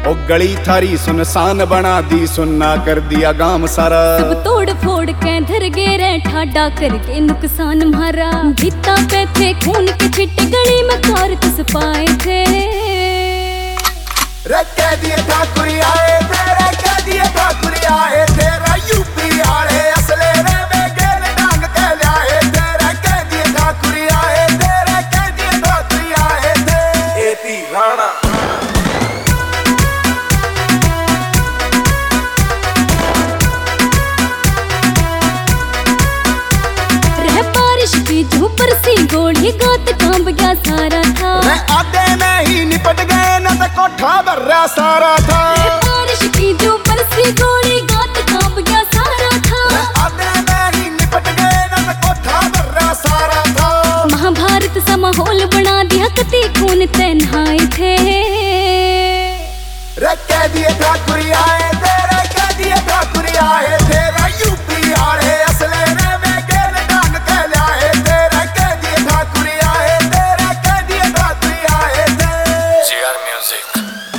ओ गली थारी सुनसान बना दी, सुनना कर दिया गांव सारा। सब तोड़ फोड़ के धर गे ठाडा करके नुकसान मारा। भीता पे थे खून के छिट्टे, गली में कारतूस पाए थे। कह दिए ठाकुर आए तेरे, कह दिए ठाकुर आए तेरा यूपी आड़े असले रे वे गेल डांग के लाए तेरे। कह दिए ठाकुर आए तेरे, कह दिए ठाकुर आए थे। एती राणा रह बारिश की झूपर सी गोली, गात कांब गया सारा था। आधे में ही निपट गए न तो कोठा भर्रा सारा था। बारिश की झूपर सी गोली, गात कांब गया सारा था। आधे में ही निपट गए न तो कोठा भर्रा सारा था। महाभारत सा माहौल बना दिया, कती खून ते नहाए थे। कह दिए ठाकुर आए तेरे, कह दिए ठाकुर आए तेरा यूपी आड़े असले रे वे गेल डांग के लाए तेरे। कह दिए ठाकुर आए तेरे, कह दिए ठाकुर आए थे। JR Music।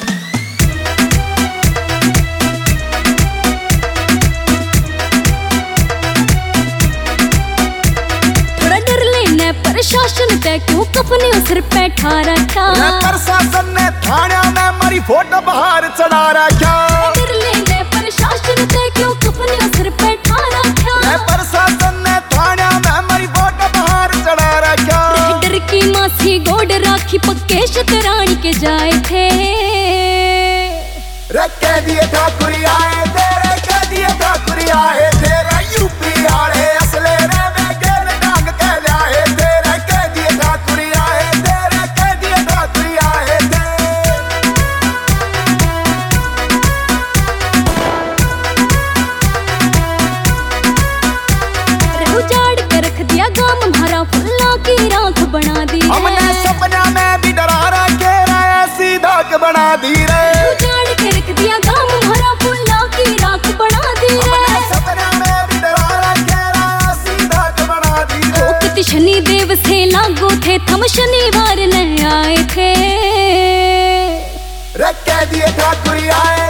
थोड़ा डर लेने प्रशासन ते क्यों कपने सिर पे ठारा था। प्रशासन ने थाना में हमारी फोटो बाहर चढ़ा रखा। डर लेने प्रशासन ते क्यों कपने सिर पे ठारा था। प्रशासन ने थाना में हमारी फोटो बाहर चढ़ा रखा। डर की मासी गोड राखी, पक्के शतरानी के जाए थे। कह दिए ठाकुर आए तेरे, कह दिए ठाकुर आए तेरा यूपी आड़े असले रे वे गेल डांग के लाए तेरे। कह दिए ठाकुर आए तेरे, कह दिए ठाकुर आए थे। उजाड़ के रख दिया गांव हमारा, फुल्ला की राख बना दी। हमने सपना में भी डरा रखे ऐसी धाक बना दी रे। उजाड़ के रख दिया गांव हमारा, फुल्ला की राख बना दी रे। सपना में भी डरा रखे ऐसी धाक बना दी रे। भोकती शनि देव से लागो थे, थम शनिवार न आए थे। कह दिए ठाकुर आए